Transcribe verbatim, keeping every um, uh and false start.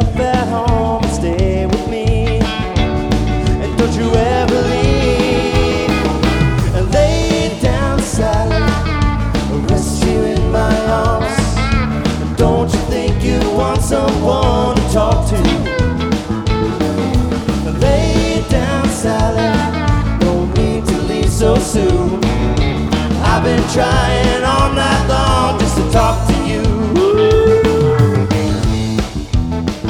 yourself at home and stay with me. And don't you ever leave. And lay down, Sally, rest here in my arms. And don't you think you want someone to talk to? And lay down, Sally, no need to leave so soon. I've been trying